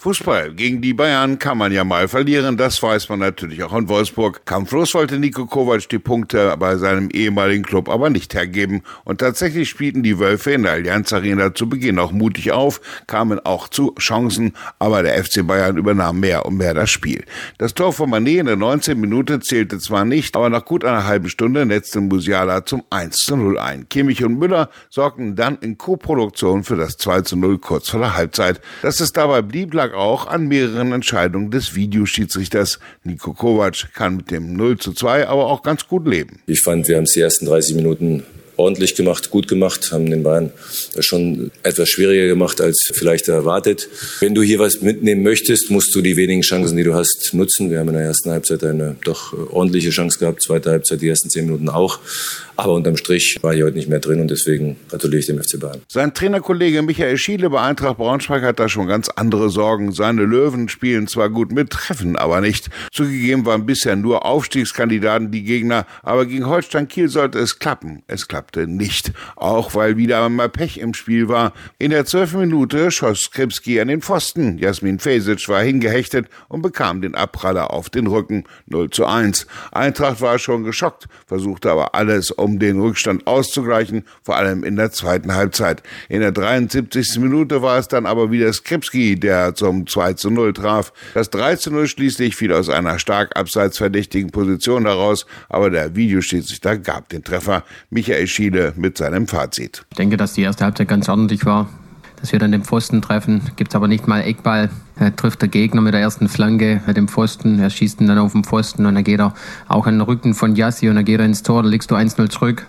Fußball. Gegen die Bayern kann man ja mal verlieren, das weiß man natürlich auch in Wolfsburg. Kampflos wollte Niko Kovac die Punkte bei seinem ehemaligen Club aber nicht hergeben. Und tatsächlich spielten die Wölfe in der Allianz Arena zu Beginn auch mutig auf, kamen auch zu Chancen, aber der FC Bayern übernahm mehr und mehr das Spiel. Das Tor von Mané in der 19. Minute zählte zwar nicht, aber nach gut einer halben Stunde netzte Musiala zum 1:0 ein. Kimmich und Müller sorgten dann in Co-Produktion für das 2:0 kurz vor der Halbzeit. Dass es dabei blieb, lag auch an mehreren Entscheidungen des Videoschiedsrichters. Niko Kovac kann mit dem 0:2 aber auch ganz gut leben. Ich fand, wir haben es die ersten 30 Minuten ordentlich gemacht, gut gemacht, haben den Bayern das schon etwas schwieriger gemacht als vielleicht erwartet. Wenn du hier was mitnehmen möchtest, musst du die wenigen Chancen, die du hast, nutzen. Wir haben in der ersten Halbzeit eine doch ordentliche Chance gehabt, zweite Halbzeit die ersten 10 Minuten auch. Aber unterm Strich war hier heute nicht mehr drin und deswegen gratuliere ich dem FC Bayern. Sein Trainerkollege Michael Schiele bei Eintracht Braunschweig hat da schon ganz andere Sorgen. Seine Löwen spielen zwar gut mit, treffen aber nicht. Zugegeben waren bisher nur Aufstiegskandidaten die Gegner, aber gegen Holstein Kiel sollte es klappen. Es klappte nicht, auch weil wieder einmal Pech im Spiel war. In der 12. Minute schoss Skripski an den Pfosten. Jasmin Fesic war hingehechtet und bekam den Abpraller auf den Rücken. 0:1. Eintracht war schon geschockt, versuchte aber alles, um den Rückstand auszugleichen, vor allem in der zweiten Halbzeit. In der 73. Minute war es dann aber wieder Skripski, der zum 2:0 traf. Das 3:0 schließlich fiel aus einer stark abseits verdächtigen Position heraus, aber der Videoschiedsrichter gab den Treffer. Michael Schiele mit seinem Fazit. Ich denke, dass die erste Halbzeit ganz ordentlich war. Dass wir dann den Pfosten treffen, gibt's aber nicht mal Eckball. Er trifft der Gegner mit der ersten Flanke, den Pfosten, er schießt ihn dann auf den Pfosten und dann geht er auch an den Rücken von Jassi und dann geht er ins Tor, da liegst du 1:0 zurück.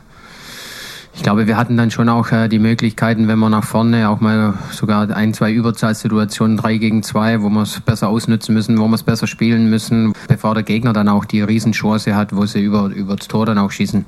Ich glaube, wir hatten dann schon auch die Möglichkeiten, wenn wir nach vorne auch mal sogar 1-2 Überzahlsituationen, 3-2, wo wir es besser ausnutzen müssen, wo wir es besser spielen müssen, bevor der Gegner dann auch die Riesenchance hat, wo sie über das Tor dann auch schießen.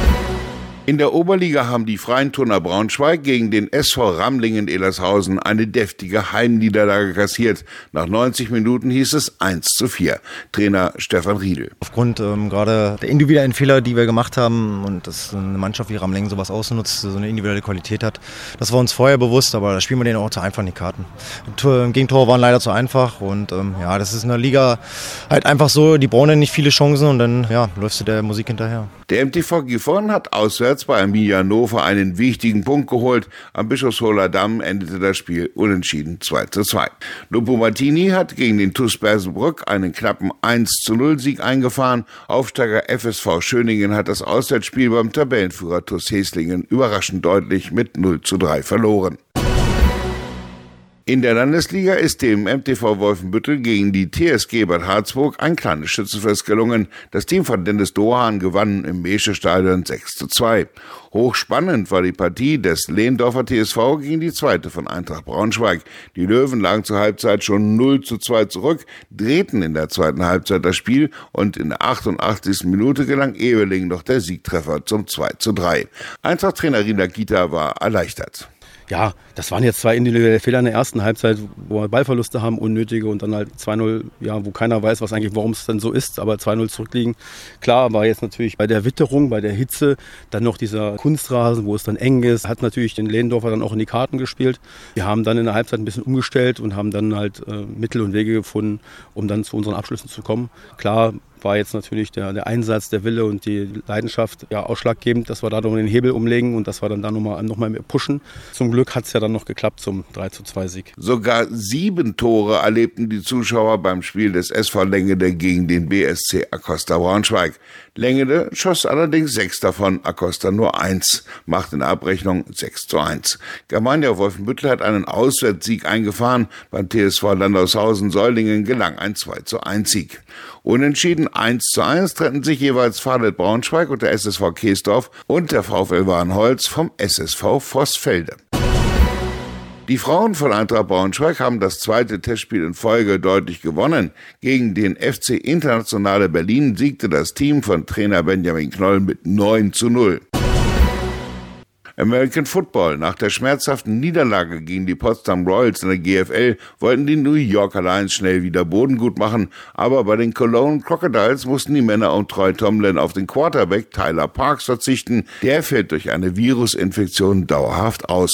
In der Oberliga haben die Freien Turner Braunschweig gegen den SV Ramlingen-Ehlershausen eine deftige Heimniederlage kassiert. Nach 90 Minuten hieß es 1:4. Trainer Stefan Riedel. Aufgrund gerade der individuellen Fehler, die wir gemacht haben und dass eine Mannschaft wie Ramlingen sowas ausnutzt, so eine individuelle Qualität hat, das war uns vorher bewusst, aber da spielen wir denen auch zu einfach in die Karten. Gegentore waren leider zu einfach und das ist in der Liga halt einfach so, die brauchen nicht viele Chancen und dann läufst du der Musik hinterher. Der MTV Gifhorn hat auswärts bei Arminia Hannover einen wichtigen Punkt geholt. Am Bischofshofer Damm endete das Spiel unentschieden 2:2. Lupo Martini hat gegen den TuS Bersenbrück einen knappen 1:0 Sieg eingefahren. Aufsteiger FSV Schöningen hat das Auswärtsspiel beim Tabellenführer TuS Heslingen überraschend deutlich mit 0:3 verloren. In der Landesliga ist dem MTV Wolfenbüttel gegen die TSG Bad Harzburg ein kleines Schützenfest gelungen. Das Team von Dennis Dohan gewann im Mesche-Stadion 6:2. Hochspannend war die Partie des Lehndorfer TSV gegen die zweite von Eintracht Braunschweig. Die Löwen lagen zur Halbzeit schon 0:2 zurück, drehten in der zweiten Halbzeit das Spiel und in der 88. Minute gelang Ebeling noch der Siegtreffer zum 2:3. Eintracht-Trainer Rina Kita war erleichtert. Ja, das waren jetzt zwei individuelle Fehler in der ersten Halbzeit, wo wir Ballverluste haben, unnötige und dann halt 2:0, wo keiner weiß, warum es dann so ist, aber 2:0 zurückliegen. Klar, war jetzt natürlich bei der Witterung, bei der Hitze, dann noch dieser Kunstrasen, wo es dann eng ist, hat natürlich den Lehndorfer dann auch in die Karten gespielt. Wir haben dann in der Halbzeit ein bisschen umgestellt und haben dann halt Mittel und Wege gefunden, um dann zu unseren Abschlüssen zu kommen. Klar, war jetzt natürlich der Einsatz, der Wille und die Leidenschaft ausschlaggebend, dass wir da noch den Hebel umlegen und dass wir dann da nochmal pushen. Zum Glück hat es ja dann noch geklappt zum 3:2 Sieg. Sogar 7 Tore erlebten die Zuschauer beim Spiel des SV Lengede gegen den BSC Acosta Braunschweig. Lengede schoss allerdings 6 davon, Acosta nur 1, macht in der Abrechnung 6:1. Germania Wolfenbüttel hat einen Auswärtssieg eingefahren. Beim TSV Landaushausen-Sollingen gelang ein 2:1 Sieg. Unentschieden 1:1 trennten sich jeweils Valet Braunschweig und der SSV Keesdorf und der VfL Warnholz vom SSV Vossfelde. Die Frauen von Eintracht Braunschweig haben das zweite Testspiel in Folge deutlich gewonnen. Gegen den FC Internationale Berlin siegte das Team von Trainer Benjamin Knoll mit 9:0. American Football. Nach der schmerzhaften Niederlage gegen die Potsdam Royals in der GFL wollten die New Yorker Lions schnell wieder Boden gut machen, aber bei den Cologne Crocodiles mussten die Männer um Troy Tomlin auf den Quarterback Tyler Parks verzichten. Der fällt durch eine Virusinfektion dauerhaft aus.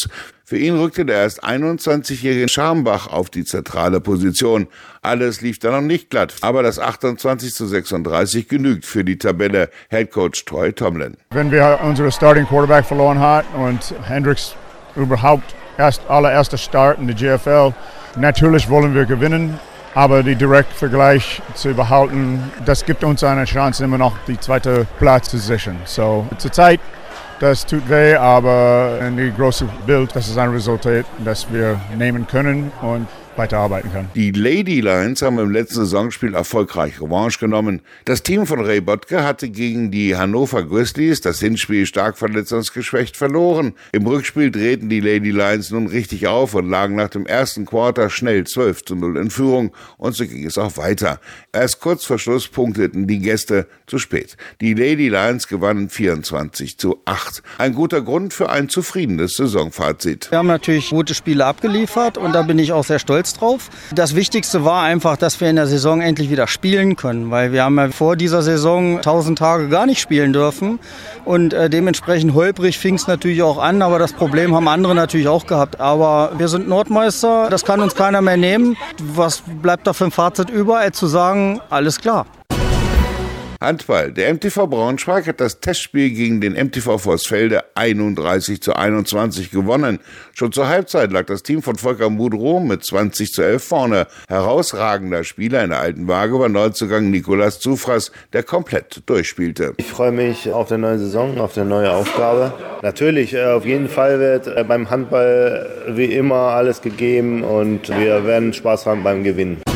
Für ihn rückte der erst 21-jährige Scharmbach auf die zentrale Position. Alles lief dann noch nicht glatt, aber das 28:36 genügt für die Tabelle. Headcoach Troy Tomlin. Wenn wir unseren Starting Quarterback verloren haben und Hendricks überhaupt allererster Start in der GFL, natürlich wollen wir gewinnen. Aber die Direktvergleich zu behalten, das gibt uns eine Chance, immer noch die zweite Platz zu sichern. So, zurzeit, das tut weh, aber in dem großen Bild, das ist ein Resultat, das wir nehmen können und weiterarbeiten können. Die Lady Lions haben im letzten Saisonspiel erfolgreich Revanche genommen. Das Team von Ray Bottke hatte gegen die Hannover Grizzlies das Hinspiel stark verletzungsgeschwächt verloren. Im Rückspiel drehten die Lady Lions nun richtig auf und lagen nach dem ersten Quarter schnell 12:0 in Führung und so ging es auch weiter. Erst kurz vor Schluss punkteten die Gäste zu spät. Die Lady Lions gewannen 24:8. Ein guter Grund für ein zufriedenes Saisonfazit. Wir haben natürlich gute Spiele abgeliefert und da bin ich auch sehr stolz drauf. Das Wichtigste war einfach, dass wir in der Saison endlich wieder spielen können, weil wir haben ja vor dieser Saison 1000 Tage gar nicht spielen dürfen und dementsprechend holprig fing es natürlich auch an, aber das Problem haben andere natürlich auch gehabt. Aber wir sind Nordmeister, das kann uns keiner mehr nehmen. Was bleibt da für ein Fazit über, als zu sagen, alles klar. Handball. Der MTV Braunschweig hat das Testspiel gegen den MTV Vorsfelde 31:21 gewonnen. Schon zur Halbzeit lag das Team von Volker Mudrow mit 20:11 vorne. Herausragender Spieler in der alten Waage war Neuzugang Nicolas Zufras, der komplett durchspielte. Ich freue mich auf die neue Saison, auf die neue Aufgabe. Natürlich, auf jeden Fall wird beim Handball wie immer alles gegeben und wir werden Spaß haben beim Gewinnen.